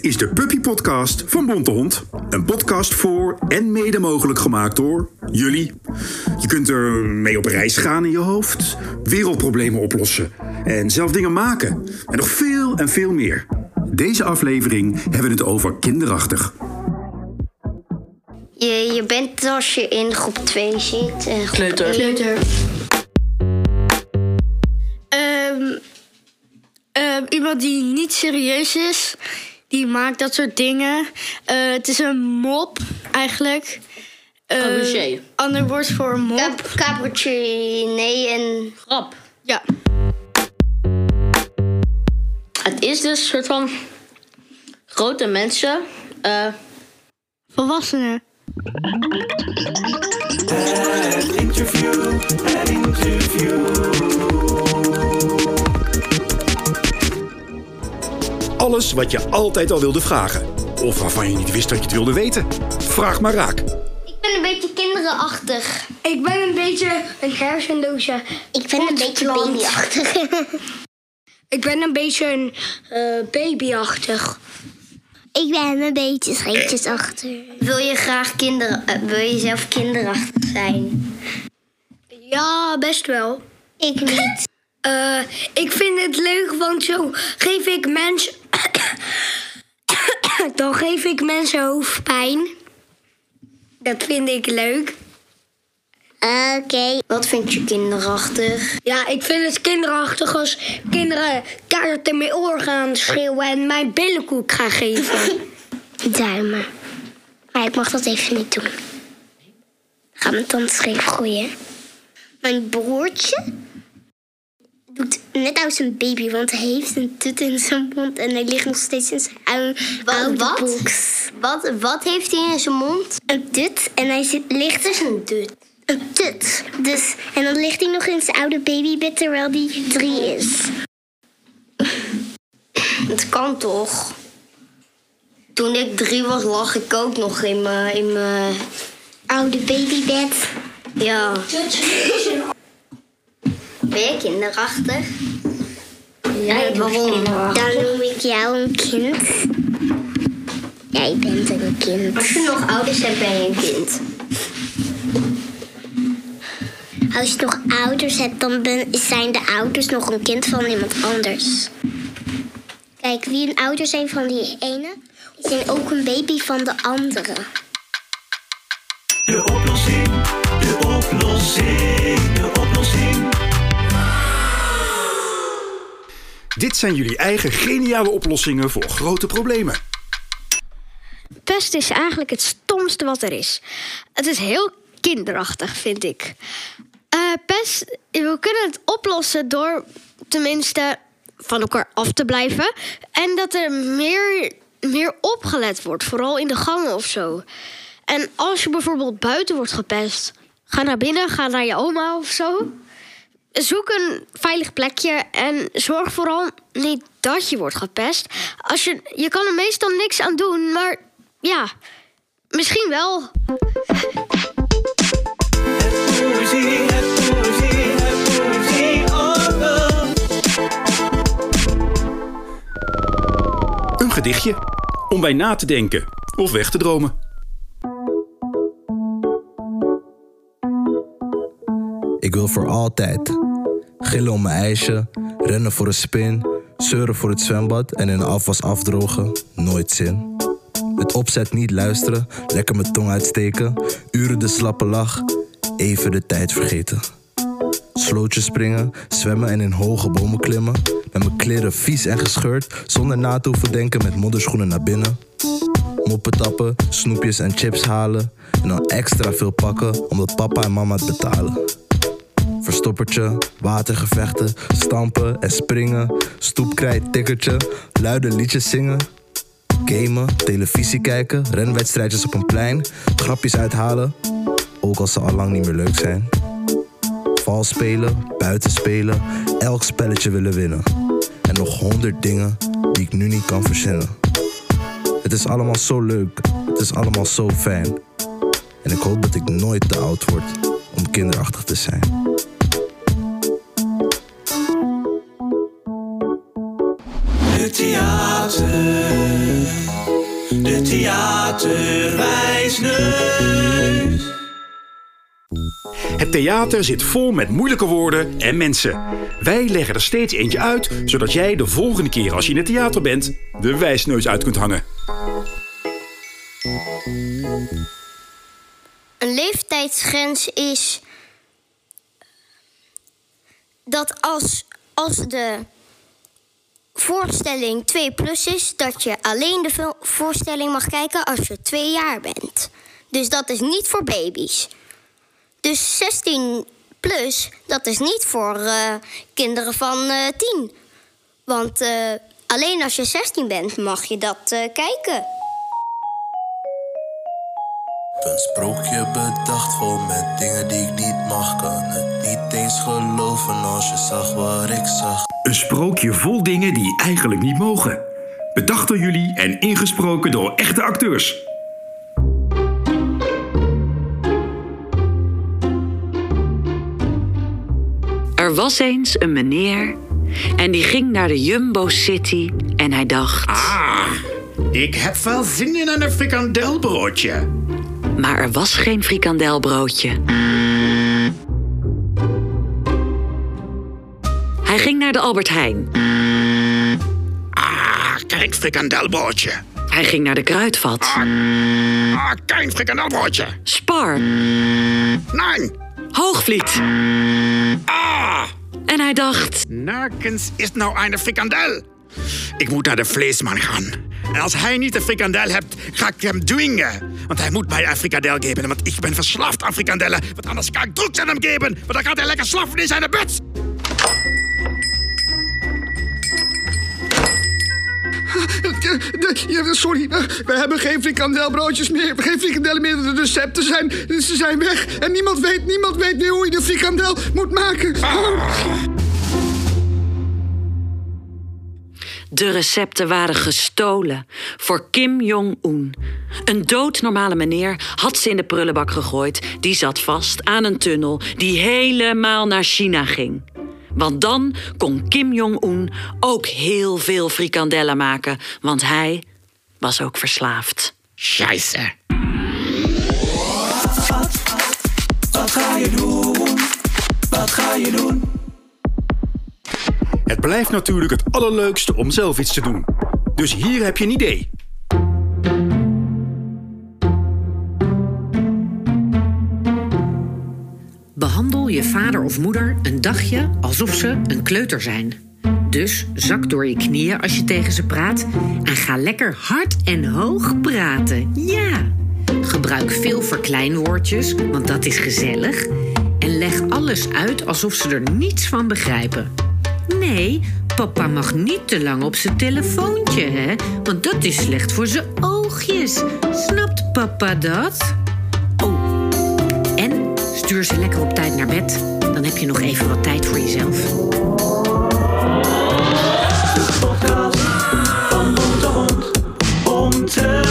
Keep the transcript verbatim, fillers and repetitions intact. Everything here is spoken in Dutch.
is de Puppy Podcast van Bontehond. Een podcast voor en mede mogelijk gemaakt door jullie. Je kunt er mee op reis gaan in je hoofd, wereldproblemen oplossen en zelf dingen maken. En nog veel en veel meer. Deze aflevering hebben we het over kinderachtig. Je, je bent als je in groep twee zit. Uh, groep Kleuter. Kleuter. Um, um, iemand die niet serieus is, die maakt dat soort dingen. Uh, het is een mop, eigenlijk. Uh, Cabaretier. Ander woord voor mop. Cap- Cabaretier, nee en... Grap. Ja. Het is dus een soort van grote mensen. Uh, Volwassenen. Het interview, het interview. Alles wat je altijd al wilde vragen. Of waarvan je niet wist dat je het wilde weten. Vraag maar raak. Ik ben een beetje kinderachtig. Ik ben een beetje een hersenloze. Ik ben een beetje Potplant. babyachtig. Ik ben een beetje een uh, babyachtig. Ik ben een beetje scheetjesachtig. Wil je graag kinder, uh, wil je zelf kinderachtig zijn? Ja, best wel. Ik niet. Uh, ik vind het leuk, want zo geef ik mensen... Dan geef ik mensen hoofdpijn. Dat vind ik leuk. Oké. Okay. Wat vind je kinderachtig? Ja, ik vind het kinderachtig als kinderen keihard in mijn oor gaan schreeuwen en mijn billenkoek gaan geven. Duimen. Maar ik mag dat even niet doen. Ga mijn tand scheef gooien. Mijn broertje doet net als een baby, want hij heeft een tut in zijn mond en hij ligt nog steeds in zijn oude, oude wat? box. Wat, wat heeft hij in zijn mond? Een tut en hij zit, ligt dus een tut. Een tut. Dus, en dan ligt hij nog in zijn oude babybed terwijl hij drie is. Het kan toch? Toen ik drie was, lag ik ook nog in mijn in mijn oude babybed. Ja. Ben je kinderachtig? Ja, waarom? Dan noem ik jou een kind. Jij bent een kind. Als je nog ouders hebt, ben je een kind. Als je nog ouders hebt, dan ben, zijn de ouders nog een kind van iemand anders. Kijk, wie een ouder zijn van die ene, zijn ook een baby van de andere. De oplossing, de oplossing, de oplossing. Dit zijn jullie eigen geniale oplossingen voor grote problemen. Pest is eigenlijk het stomste wat er is. Het is heel kinderachtig, vind ik. Uh, pest, we kunnen het oplossen door tenminste van elkaar af te blijven. En dat er meer, meer opgelet wordt, vooral in de gangen of zo. En als je bijvoorbeeld buiten wordt gepest, ga naar binnen, ga naar je oma of zo. Zoek een veilig plekje en zorg vooral niet dat je wordt gepest. Als je, je kan er meestal niks aan doen, maar ja, misschien wel. Poëzie, het poëzie, het poëzie, oh, oh. Een gedichtje. Om bij na te denken of weg te dromen. Ik wil voor altijd gillen om mijn ijsje, rennen voor een spin, zeuren voor het zwembad en in de afwas afdrogen, nooit zin. Het opzet niet luisteren, lekker mijn tong uitsteken, uren de slappe lach, even de tijd vergeten. Slootjes springen, zwemmen en in hoge bomen klimmen, met mijn kleren vies en gescheurd, zonder na te hoeven denken met modderschoenen naar binnen. Moppen tappen, snoepjes en chips halen en dan extra veel pakken omdat papa en mama het betalen. Verstoppertje, watergevechten, stampen en springen, stoepkrijt, tikkertje, luide liedjes zingen. Gamen, televisie kijken, renwedstrijdjes op een plein, grapjes uithalen, ook als ze al lang niet meer leuk zijn. Vals spelen, buiten spelen, elk spelletje willen winnen. En nog honderd dingen die ik nu niet kan verzinnen. Het is allemaal zo leuk, het is allemaal zo fijn. En ik hoop dat ik nooit te oud word om kinderachtig te zijn. Het theater. dokter Wijsneus. Het theater zit vol met moeilijke woorden en mensen. Wij leggen er steeds eentje uit, zodat jij de volgende keer als je in het theater bent, de wijsneus uit kunt hangen. Een leeftijdsgrens is dat als, als de voorstelling twee plus is, dat je alleen de voorstelling mag kijken als je twee jaar bent. Dus dat is niet voor baby's. Dus zestien plus, dat is niet voor uh, kinderen van uh, tien. Want uh, alleen als je zestien bent, mag je dat uh, kijken. Een sprookje bedacht vol met dingen die ik niet mag. Kan het niet eens geloven als je zag wat ik zag. Een sprookje vol dingen die eigenlijk niet mogen. Bedacht door jullie en ingesproken door echte acteurs. Er was eens een meneer en die ging naar de Jumbo City en hij dacht... Ah, ik heb wel zin in een frikandelbroodje. Maar er was geen frikandelbroodje. Hij ging naar de Albert Heijn. Ah, kijk, frikandelbroodje. Hij ging naar de Kruidvat. Ah, ah kijk, frikandelbroodje. Spar. Nee. Hoogvliet. Ah. En hij dacht... Nergens is nou een frikandel. Ik moet naar de vleesman gaan. En als hij niet de frikandel hebt, ga ik hem dwingen. Want hij moet mij een frikandel geven. Want ik ben verslaafd aan frikandellen. Want anders kan ik drugs aan hem geven. Want dan gaat hij lekker slaffen in zijn bed. Sorry, we hebben geen frikandelbroodjes meer. Geen frikandellen meer. De recepten zijn, ze zijn weg. En niemand weet, niemand weet meer hoe je de frikandel moet maken. De recepten waren gestolen voor Kim Jong-un. Een doodnormale meneer had ze in de prullenbak gegooid. Die zat vast aan een tunnel die helemaal naar China ging. Want dan kon Kim Jong-un ook heel veel frikandellen maken. Want hij was ook verslaafd. Scheisse. Wat, wat ga je doen? Wat ga je doen? Het blijft natuurlijk het allerleukste om zelf iets te doen. Dus hier heb je een idee. Behandel je vader of moeder een dagje alsof ze een kleuter zijn. Dus zak door je knieën als je tegen ze praat en ga lekker hard en hoog praten. Ja! Gebruik veel verkleinwoordjes, want dat is gezellig. En leg alles uit alsof ze er niets van begrijpen. Nee, papa mag niet te lang op zijn telefoontje, hè? Want dat is slecht voor zijn oogjes. Snapt papa dat? Oh, en stuur ze lekker op tijd naar bed. Dan heb je nog even wat tijd voor jezelf. De podcast van Bonte Hond om te